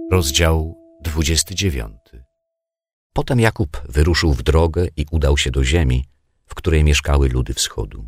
Rozdział 29. Potem Jakub wyruszył w drogę i udał się do ziemi, w której mieszkały ludy wschodu.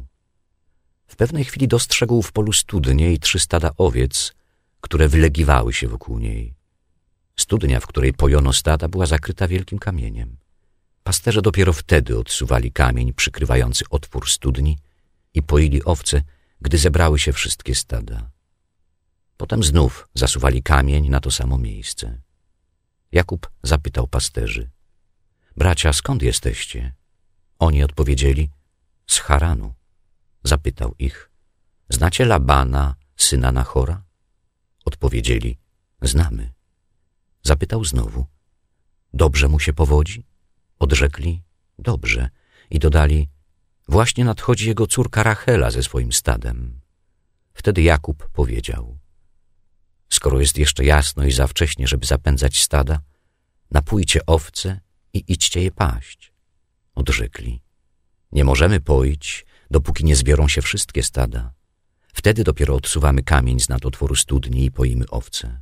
W pewnej chwili dostrzegł w polu studnię i 3 stada owiec, które wylegiwały się wokół niej. Studnia, w której pojono stada, była zakryta wielkim kamieniem. Pasterze dopiero wtedy odsuwali kamień przykrywający otwór studni i poili owce, gdy zebrały się wszystkie stada. Potem znów zasuwali kamień na to samo miejsce. Jakub zapytał pasterzy: bracia, skąd jesteście? Oni odpowiedzieli: z Haranu. Zapytał ich: znacie Labana, syna Nachora? Odpowiedzieli: znamy. Zapytał znowu: dobrze mu się powodzi? Odrzekli: dobrze. I dodali: właśnie nadchodzi jego córka Rachela ze swoim stadem. Wtedy Jakub powiedział: skoro jest jeszcze jasno i za wcześnie, żeby zapędzać stada, napójcie owce i idźcie je paść. Odrzekli: nie możemy poić, dopóki nie zbiorą się wszystkie stada. Wtedy dopiero odsuwamy kamień z nad otworu studni i poimy owce.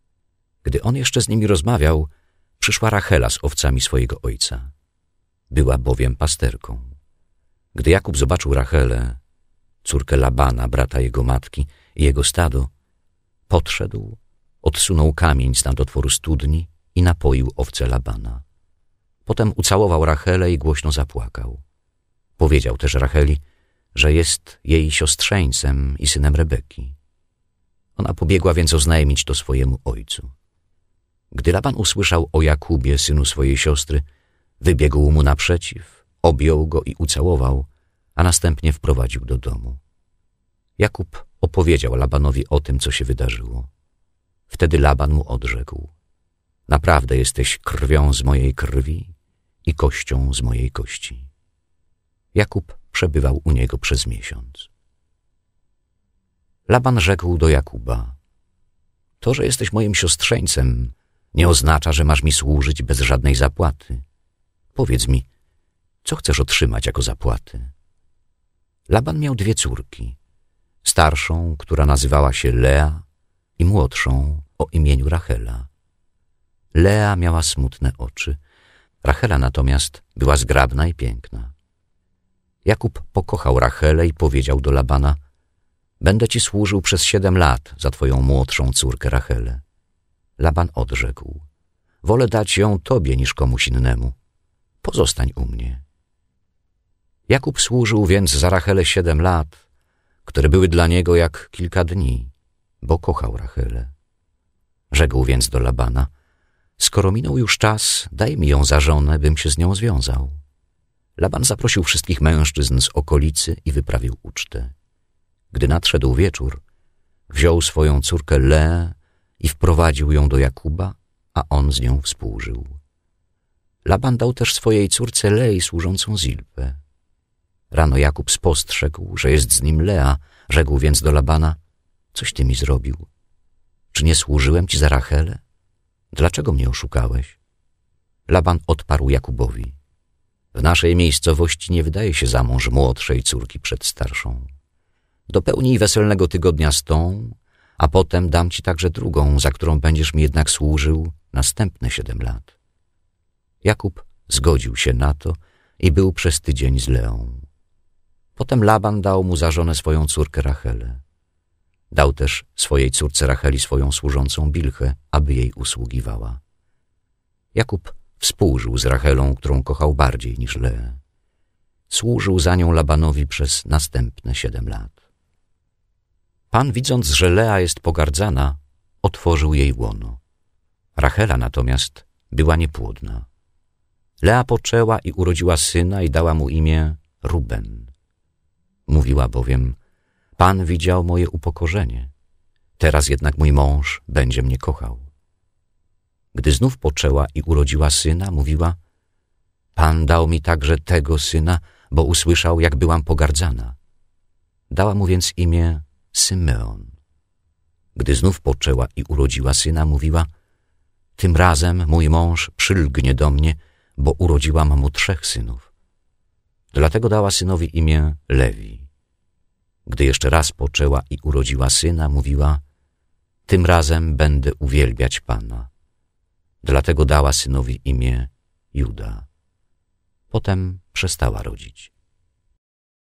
Gdy on jeszcze z nimi rozmawiał, przyszła Rachela z owcami swojego ojca. Była bowiem pasterką. Gdy Jakub zobaczył Rachelę, córkę Labana, brata jego matki, i jego stado, podszedł, odsunął kamień z nad otworu studni i napoił owce Labana. Potem ucałował Rachelę i głośno zapłakał. Powiedział też Racheli, że jest jej siostrzeńcem i synem Rebeki. Ona pobiegła więc oznajmić to swojemu ojcu. Gdy Laban usłyszał o Jakubie, synu swojej siostry, wybiegł mu naprzeciw, objął go i ucałował, a następnie wprowadził do domu. Jakub opowiedział Labanowi o tym, co się wydarzyło. Wtedy Laban mu odrzekł: naprawdę jesteś krwią z mojej krwi i kością z mojej kości. Jakub przebywał u niego przez miesiąc. Laban rzekł do Jakuba: to, że jesteś moim siostrzeńcem, nie oznacza, że masz mi służyć bez żadnej zapłaty. Powiedz mi, co chcesz otrzymać jako zapłaty? Laban miał 2 córki, starszą, która nazywała się Lea, i młodszą o imieniu Rachela. Lea miała smutne oczy, Rachela natomiast była zgrabna i piękna. Jakub pokochał Rachelę i powiedział do Labana: będę ci służył przez 7 lat za twoją młodszą córkę Rachelę. Laban odrzekł: wolę dać ją tobie niż komuś innemu. Pozostań u mnie. Jakub służył więc za Rachelę 7 lat, które były dla niego jak kilka dni, bo kochał Rachelę. Rzekł więc do Labana: skoro minął już czas, daj mi ją za żonę, bym się z nią związał. Laban zaprosił wszystkich mężczyzn z okolicy i wyprawił ucztę. Gdy nadszedł wieczór, wziął swoją córkę Leę i wprowadził ją do Jakuba, a on z nią współżył. Laban dał też swojej córce Lei służącą Zilpę. Rano Jakub spostrzegł, że jest z nim Lea, rzekł więc do Labana: coś ty mi zrobił? Czy nie służyłem ci za Rachelę? Dlaczego mnie oszukałeś? Laban odparł Jakubowi: w naszej miejscowości nie wydaje się za mąż młodszej córki przed starszą. Dopełnij weselnego tygodnia z tą, a potem dam ci także drugą, za którą będziesz mi jednak służył następne 7 lat. Jakub zgodził się na to i był przez tydzień z Leą. Potem Laban dał mu za żonę swoją córkę Rachelę. Dał też swojej córce Racheli swoją służącą Bilchę, aby jej usługiwała. Jakub współżył z Rachelą, którą kochał bardziej niż Leę. Służył za nią Labanowi przez następne 7 lat. Pan, widząc, że Lea jest pogardzana, otworzył jej łono. Rachela natomiast była niepłodna. Lea poczęła i urodziła syna i dała mu imię Ruben. Mówiła bowiem: Pan widział moje upokorzenie, teraz jednak mój mąż będzie mnie kochał. Gdy znów poczęła i urodziła syna, mówiła: Pan dał mi także tego syna, bo usłyszał, jak byłam pogardzana. Dała mu więc imię Symeon. Gdy znów poczęła i urodziła syna, mówiła: tym razem mój mąż przylgnie do mnie, bo urodziłam mu 3 synów. Dlatego dała synowi imię Lewi. Gdy jeszcze raz poczęła i urodziła syna, mówiła: tym razem będę uwielbiać Pana, Dlatego dała synowi imię Juda. Potem przestała rodzić.